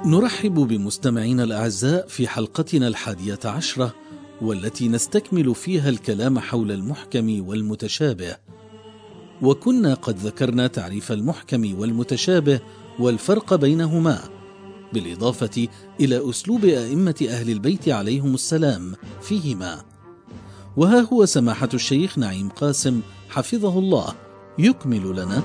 نرحب بمستمعينا الأعزاء في حلقتنا 11، والتي نستكمل فيها الكلام حول المحكم والمتشابه. وكنا قد ذكرنا تعريف المحكم والمتشابه والفرق بينهما، بالإضافة إلى أسلوب أئمة أهل البيت عليهم السلام فيهما. وها هو سماحة الشيخ نعيم قاسم حفظه الله يكمل لنا.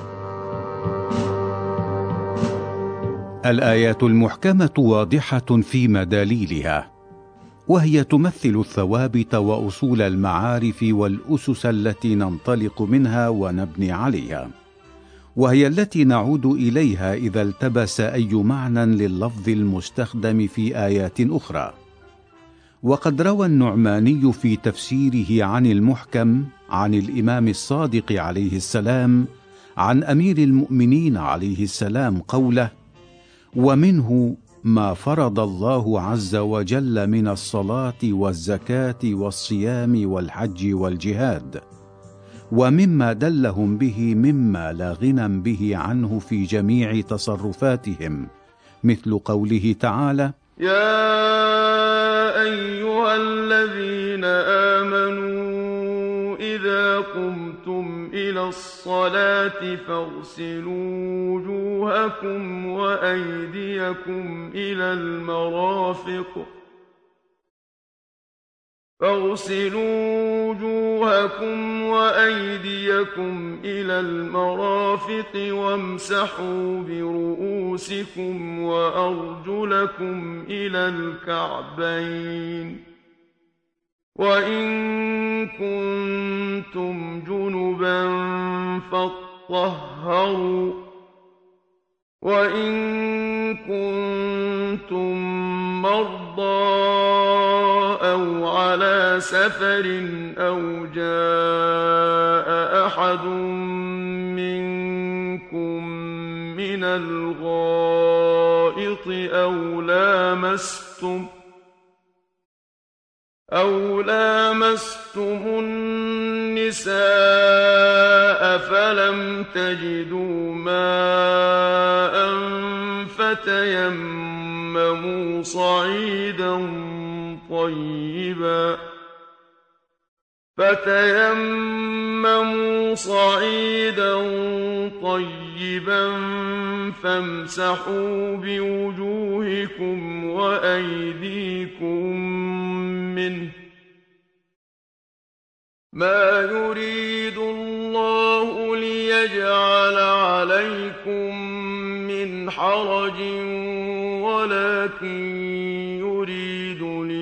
الآيات المحكمة واضحة في مداليلها، وهي تمثل الثوابت وأصول المعارف والأسس التي ننطلق منها ونبني عليها، وهي التي نعود إليها إذا التبس أي معنى لللفظ المستخدم في آيات أخرى. وقد روى النعماني في تفسيره عن المحكم عن الإمام الصادق عليه السلام عن أمير المؤمنين عليه السلام قوله: ومنه ما فرض الله عز وجل من الصلاة والزكاة والصيام والحج والجهاد، ومما دلهم به مما لا غنى به عنه في جميع تصرفاتهم، مثل قوله تعالى: يا أيها الذين آمنوا إذا قمتم إلى الصلاة فاغسلوا وجوهكم وأيديكم إلى المرافق وامسحوا برؤوسكم وأرجلكم إلى الكعبين، وإن كنتم جنبا فاطهروا، وإن كنتم مرضى أو على سفر أو جاء أحد منكم من الغائط أو لامستم النساء فلم تجدوا ماء فتيمموا صعيدا طيبا فامسحوا بوجوهكم وأيديكم منه، ما يريد الله ليجعل عليكم من حرج ولكن يريد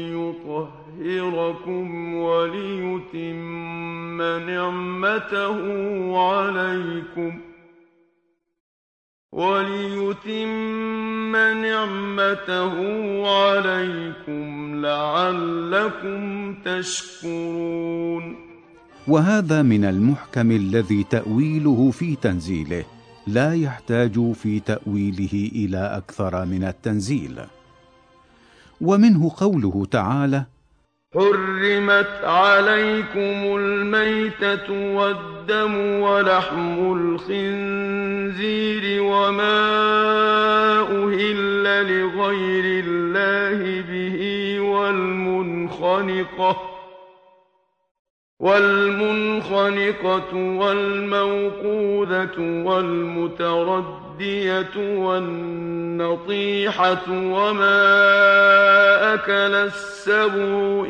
ليطهركم وليتم نعمته عليكم لعلكم تشكرون. وهذا من المحكم الذي تأويله في تنزيله لا يحتاج في تأويله إلى أكثر من التنزيل. ومنه قوله تعالى: حرمت عليكم الميتة والدم ولحم الخنزير وما أهل لغير الله به والمنخنقة والموقوذة والمتردية والنطيحة وما أكل السبع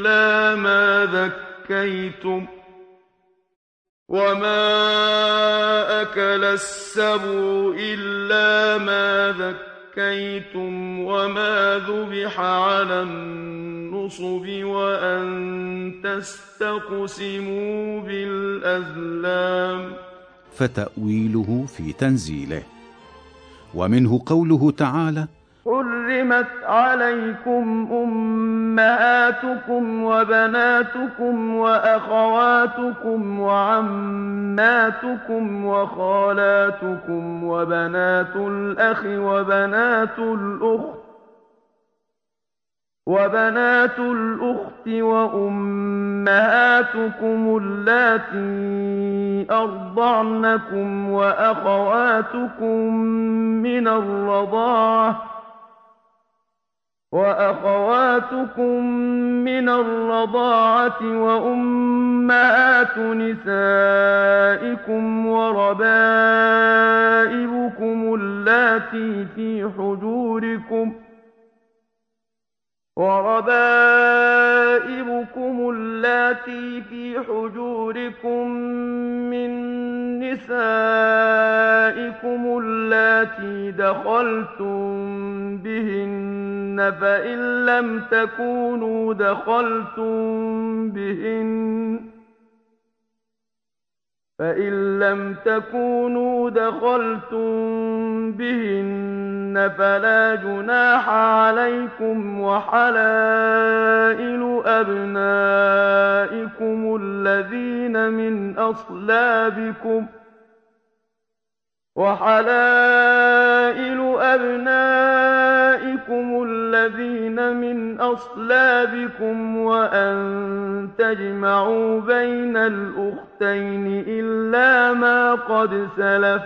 إلا ما ذكيتم وما ذبح على النصب وأن تستقسموا بالأزلام. فتأويله في تنزيله. ومنه قوله تعالى: حرمت عليكم أمهاتكم وبناتكم وأخواتكم وعماتكم وخالاتكم وبنات الأخ وبنات الأخت وأمهاتكم اللاتي أرضعنكم وأخواتكم من الرضاعة وأخواتكم من الرضاعة وأمهات نسائكم وربائبكم اللاتي في حجوركم من نسائكم اللاتي دخلتم بهن فإن لم تكونوا دخلتم بهن فلا جناح عليكم وحلائل أبنائكم الذين من أصلابكم وأن تجمعوا بين الأختين إلا ما قد سلف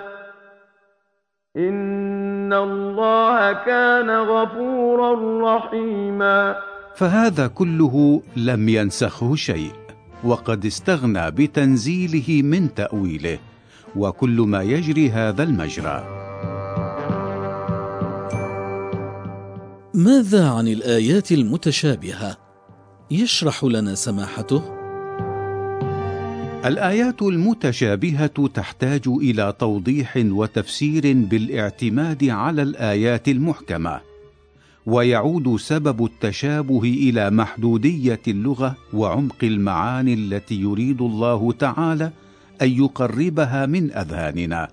إن الله كان غفورا رحيما. فهذا كله لم ينسخه شيء، وقد استغنى بتنزيله من تأويله، وكل ما يجري هذا المجرى. ماذا عن الآيات المتشابهة؟ يشرح لنا سماحته. الآيات المتشابهة تحتاج إلى توضيح وتفسير بالاعتماد على الآيات المحكمة، ويعود سبب التشابه إلى محدودية اللغة وعمق المعاني التي يريد الله تعالى أن يقربها من أذهاننا،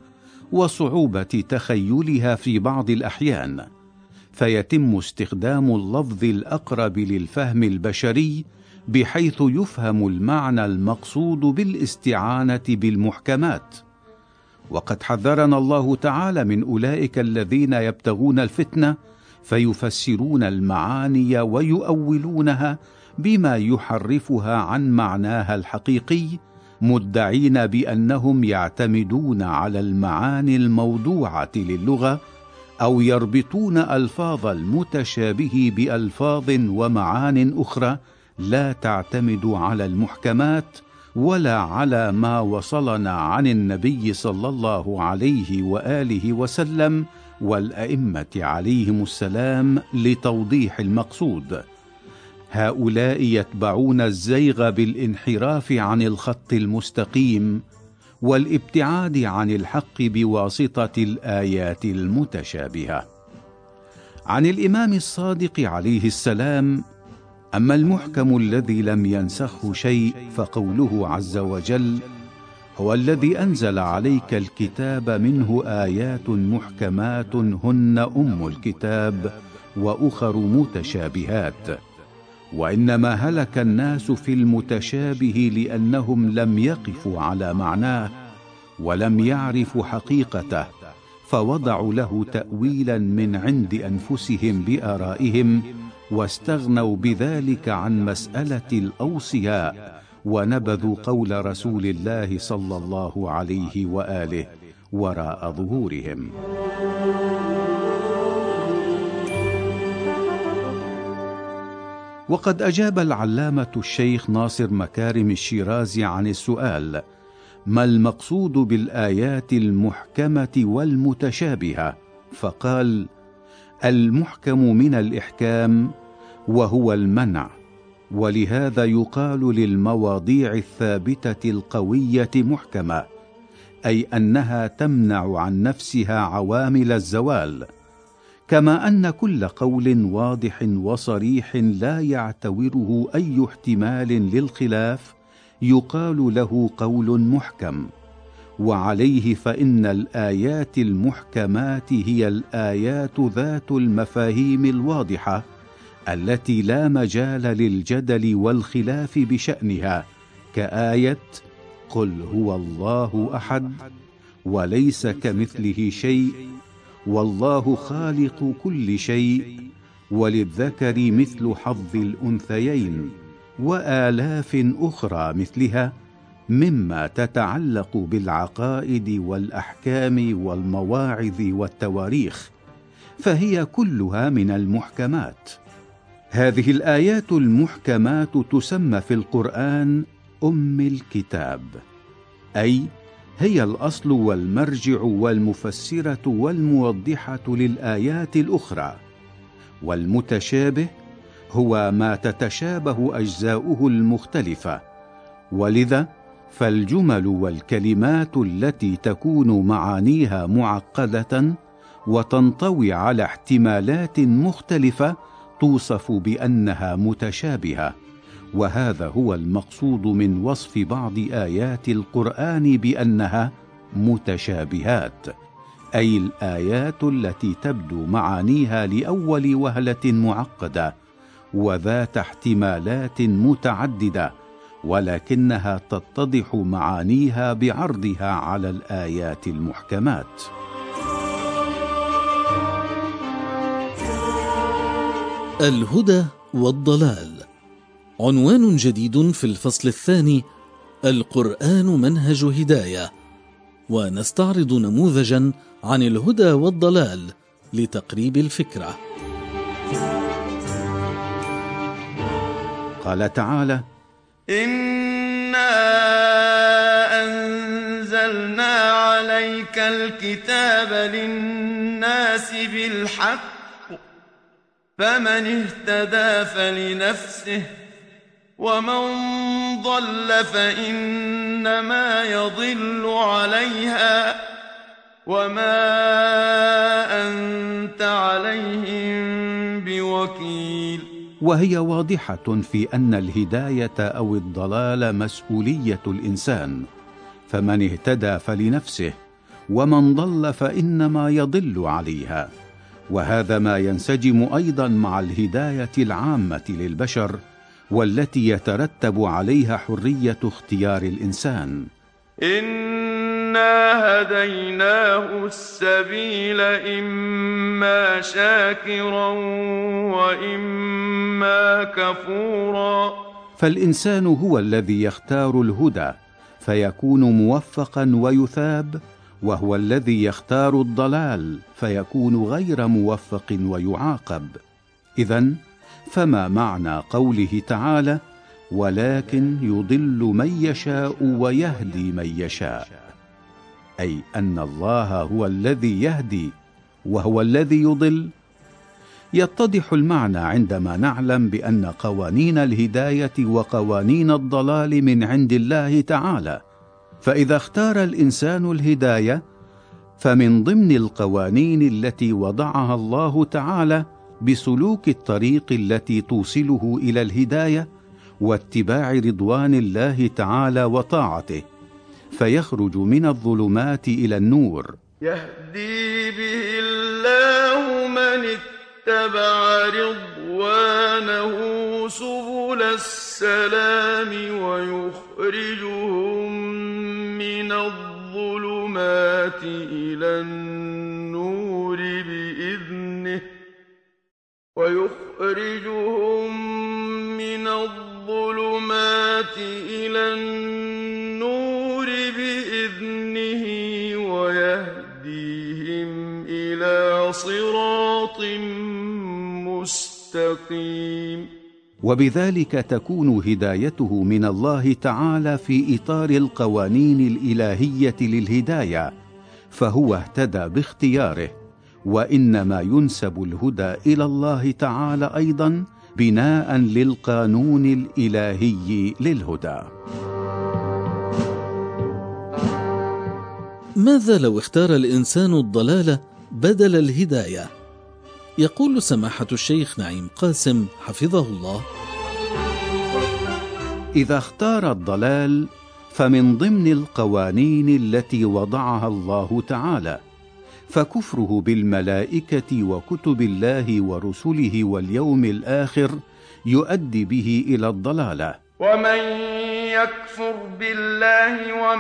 وصعوبة تخيلها في بعض الأحيان، فيتم استخدام اللفظ الأقرب للفهم البشري بحيث يفهم المعنى المقصود بالاستعانة بالمحكمات. وقد حذرنا الله تعالى من أولئك الذين يبتغون الفتنة فيفسرون المعاني ويؤولونها بما يحرفها عن معناها الحقيقي، مدعين بأنهم يعتمدون على المعاني الموضوعة للغة، أو يربطون ألفاظ المتشابه بألفاظ ومعان أخرى لا تعتمد على المحكمات ولا على ما وصلنا عن النبي صلى الله عليه وآله وسلم والأئمة عليهم السلام لتوضيح المقصود. هؤلاء يتبعون الزيغ بالانحراف عن الخط المستقيم والابتعاد عن الحق بواسطة الآيات المتشابهة. عن الإمام الصادق عليه السلام: أما المحكم الذي لم ينسخه شيء فقوله عز وجل: هو الذي أنزل عليك الكتاب منه آيات محكمات هن أم الكتاب وأخر متشابهات. وإنما هلك الناس في المتشابه لأنهم لم يقفوا على معناه ولم يعرفوا حقيقته، فوضعوا له تأويلا من عند أنفسهم بآرائهم، واستغنوا بذلك عن مسألة الأوصياء، ونبذوا قول رسول الله صلى الله عليه وآله وراء ظهورهم. وقد أجاب العلامة الشيخ ناصر مكارم الشيرازي عن السؤال: ما المقصود بالآيات المحكمة والمتشابهة؟ فقال: المحكم من الإحكام وهو المنع، ولهذا يقال للمواضيع الثابتة القوية محكمة، أي أنها تمنع عن نفسها عوامل الزوال، كما أن كل قول واضح وصريح لا يعتوره أي احتمال للخلاف يقال له قول محكم. وعليه فإن الآيات المحكمات هي الآيات ذات المفاهيم الواضحة التي لا مجال للجدل والخلاف بشأنها، كآية قل هو الله أحد، وليس كمثله شيء، والله خالق كل شيء، وللذكر مثل حظ الأنثيين، وآلاف أخرى مثلها مما تتعلق بالعقائد والأحكام والمواعظ والتواريخ، فهي كلها من المحكمات. هذه الآيات المحكمات تسمى في القرآن أم الكتاب، أي هي الأصل والمرجع والمفسرة والموضحة للآيات الأخرى. والمتشابه هو ما تتشابه أجزاؤه المختلفة، ولذا فالجمل والكلمات التي تكون معانيها معقدة وتنطوي على احتمالات مختلفة توصف بأنها متشابهة. وهذا هو المقصود من وصف بعض آيات القرآن بأنها متشابهات، أي الآيات التي تبدو معانيها لأول وهلة معقدة وذات احتمالات متعددة، ولكنها تتضح معانيها بعرضها على الآيات المحكمات. الهدى والضلال عنوان جديد في الفصل الثاني، القرآن منهج هداية، ونستعرض نموذجا عن الهدى والضلال لتقريب الفكرة. قال تعالى: إنا أنزلنا عليك الكتاب للناس بالحق فمن اهتدى فلنفسه ومن ضل فإنما يضل عليها وما أنت عليهم بوكيل. وهي واضحة في أن الهداية أو الضلال مسؤولية الإنسان، فمن اهتدى فلنفسه ومن ضل فإنما يضل عليها. وهذا ما ينسجم أيضا مع الهداية العامة للبشر، والتي يترتب عليها حرية اختيار الإنسان. إنا هديناه السبيل إما شاكرا وإما كفورا. فالإنسان هو الذي يختار الهدى فيكون موفقا ويثاب، وهو الذي يختار الضلال فيكون غير موفق ويعاقب. إذن فما معنى قوله تعالى: ولكن يضل من يشاء ويهدي من يشاء؟ أي أن الله هو الذي يهدي وهو الذي يضل. يتضح المعنى عندما نعلم بأن قوانين الهداية وقوانين الضلال من عند الله تعالى. فإذا اختار الإنسان الهداية فمن ضمن القوانين التي وضعها الله تعالى بسلوك الطريق التي توصله إلى الهداية واتباع رضوان الله تعالى وطاعته، فيخرج من الظلمات إلى النور. يهدي به الله من اتبع رضوانه سبل السلام ويخرجهم من الظلمات إلى النور بإذنه ويهديهم إلى صراط مستقيم. وبذلك تكون هدايته من الله تعالى في إطار القوانين الإلهية للهداية، فهو اهتدى باختياره. وإنما ينسب الهدى إلى الله تعالى أيضا بناء للقانون الإلهي للهدى. ماذا لو اختار الإنسان الضلال بدل الهداية؟ يقول سماحة الشيخ نعيم قاسم حفظه الله: إذا اختار الضلال فمن ضمن القوانين التي وضعها الله تعالى، فكفره بالملائكة وكتب الله ورسله واليوم الآخر يؤدي به إلى الضلالة. ومن يكفر بالله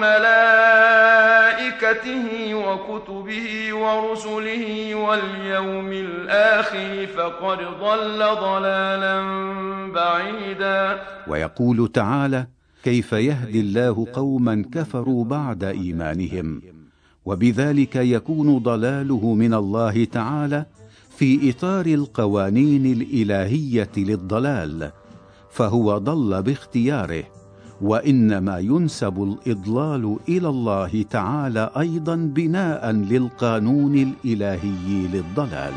وملائكته وكتبه ورسله واليوم الآخر فقد ضل ضلالا بعيدا. ويقول تعالى: كيف يهدي الله قوما كفروا بعد إيمانهم؟ وبذلك يكون ضلاله من الله تعالى، في إطار القوانين الإلهية للضلال، فهو ضل باختياره، وإنما ينسب الإضلال إلى الله تعالى أيضا بناء للقانون الإلهي للضلال.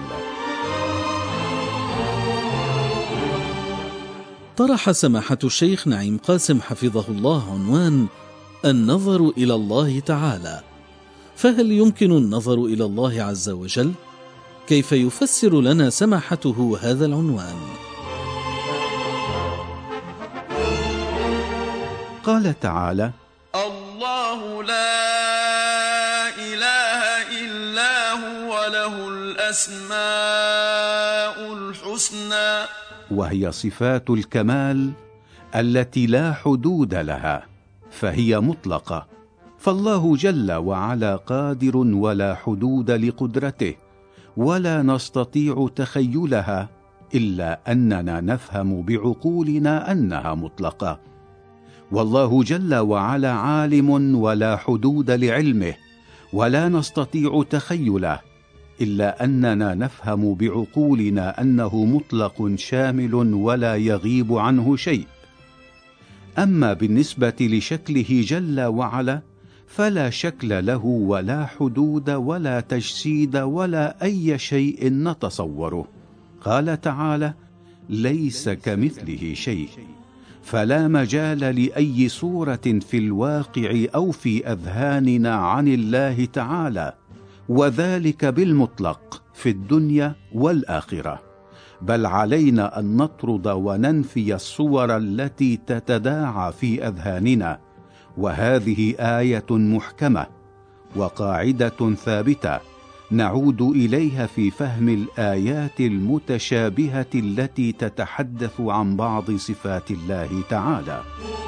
طرح سماحة الشيخ نعيم قاسم حفظه الله عنوان النظر إلى الله تعالى، فهل يمكن النظر إلى الله عز وجل؟ كيف يفسر لنا سماحته هذا العنوان؟ قال تعالى: الله لا إله إلا هو له الأسماء الحسنى، وهي صفات الكمال التي لا حدود لها، فهي مطلقة، فالله جل وعلا قادر ولا حدود لقدرته، ولا نستطيع تخيلها إلا أننا نفهم بعقولنا أنها مطلقة. والله جل وعلا عالم ولا حدود لعلمه، ولا نستطيع تخيله إلا أننا نفهم بعقولنا أنه مطلق شامل ولا يغيب عنه شيء. أما بالنسبة لشكله جل وعلا فلا شكل له ولا حدود ولا تجسيد ولا أي شيء نتصوره. قال تعالى: ليس كمثله شيء، فلا مجال لأي صورة في الواقع أو في أذهاننا عن الله تعالى، وذلك بالمطلق في الدنيا والآخرة، بل علينا أن نطرد وننفي الصور التي تتداعى في أذهاننا. وهذه آية محكمة وقاعدة ثابتة نعود إليها في فهم الآيات المتشابهة التي تتحدث عن بعض صفات الله تعالى.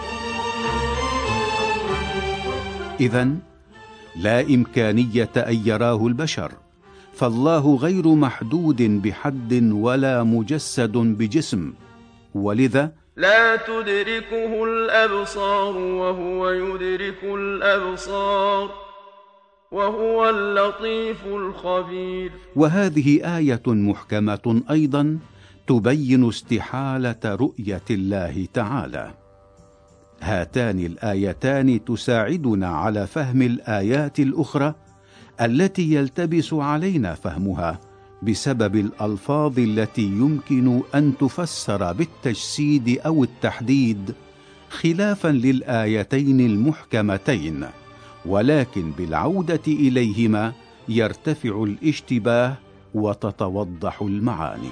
إذن لا إمكانية أن يراه البشر، فالله غير محدود بحد ولا مجسد بجسم، ولذا لا تدركه الأبصار وهو يدرك الأبصار وهو اللطيف الخبير. وهذه آية محكمة أيضا تبين استحالة رؤية الله تعالى. هاتان الآيتان تساعدنا على فهم الآيات الأخرى التي يلتبس علينا فهمها بسبب الألفاظ التي يمكن أن تفسر بالتجسيد أو التحديد، خلافا للآيتين المحكمتين، ولكن بالعودة إليهما يرتفع الاشتباه وتتوضح المعاني.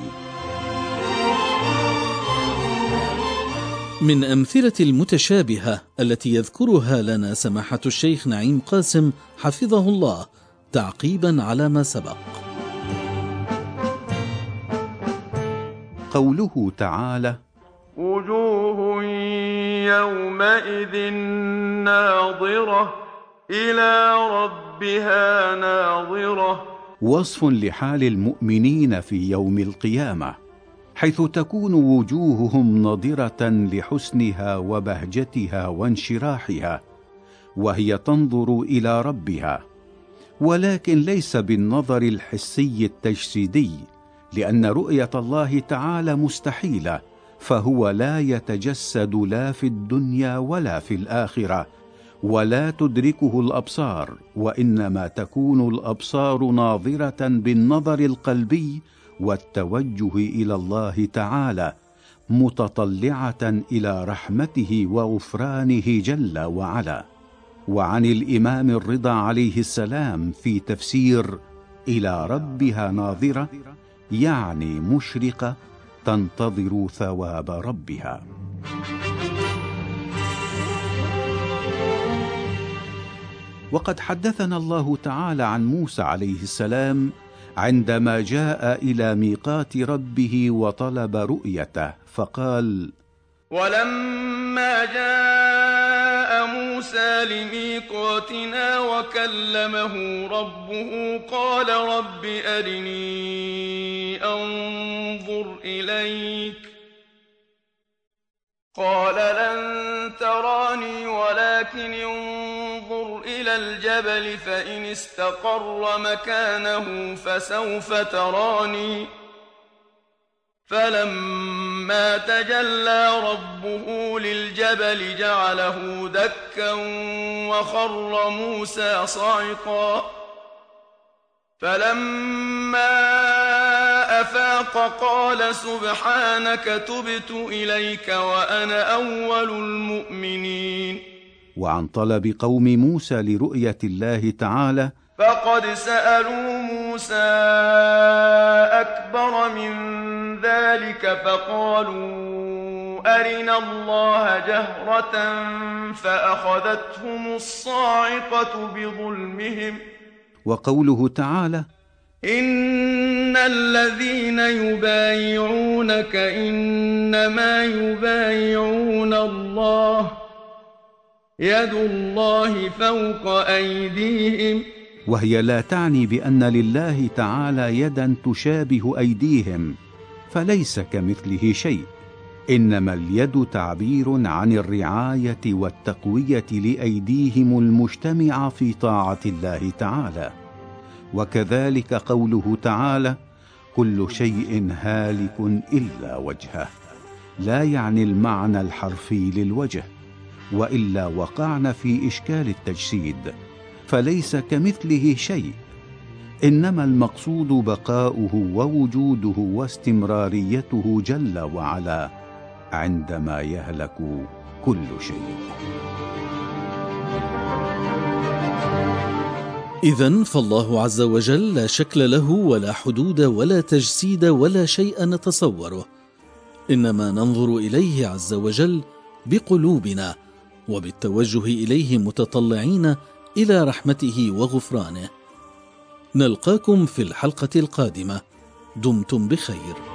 من أمثلة المتشابهة التي يذكرها لنا سماحة الشيخ نعيم قاسم حفظه الله تعقيبا على ما سبق: قوله تعالى: وجوه يومئذ ناظرة إلى ربها ناظرة، وصف لحال المؤمنين في يوم القيامة، حيث تكون وجوههم نضرة لحسنها وبهجتها وانشراحها، وهي تنظر إلى ربها، ولكن ليس بالنظر الحسي التجسيدي، لأن رؤية الله تعالى مستحيلة، فهو لا يتجسد لا في الدنيا ولا في الآخرة، ولا تدركه الأبصار، وإنما تكون الأبصار ناظرة بالنظر القلبي والتوجه إلى الله تعالى، متطلعة إلى رحمته وغفرانه جل وعلا. وعن الإمام الرضا عليه السلام في تفسير إلى ربها ناظرة، يعني مشرقة تنتظر ثواب ربها. وقد حدثنا الله تعالى عن موسى عليه السلام عندما جاء إلى ميقات ربه وطلب رؤيته، فقال: ولما جاء موسى لميقاتنا وكلمه ربه قال رب أرني أنظر إليك، قال لن تراني ولكن انظر إلى الجبل فإن استقر مكانه فسوف تراني فلما تجلى ربه للجبل جعله دكا وخر موسى صعقا فلما أفاق قال سبحانك تبت إليك وأنا أول المؤمنين. وعن طلب قوم موسى لرؤية الله تعالى فقد سألوا موسى أكبر من ذلك فقالوا أرنا الله جهرة فأخذتهم الصاعقة بظلمهم. وقوله تعالى إن الذين يبايعونك إنما يبايعون الله يد الله فوق أيديهم. وهي لا تعني بأن لله تعالى يدا تشابه أيديهم، فليس كمثله شيء، إنما اليد تعبير عن الرعاية والتقوية لأيديهم المجتمعة في طاعة الله تعالى. وكذلك قوله تعالى كل شيء هالك إلا وجهه، لا يعني المعنى الحرفي للوجه، وإلا وقعنا في إشكال التجسيد، فليس كمثله شيء، إنما المقصود بقاؤه ووجوده واستمراريته جل وعلا عندما يهلك كل شيء. إذن فالله عز وجل لا شكل له ولا حدود ولا تجسيد ولا شيء نتصوره، إنما ننظر إليه عز وجل بقلوبنا وبالتوجه إليه متطلعين إلى رحمته وغفرانه. نلقاكم في الحلقة القادمة. دمتم بخير.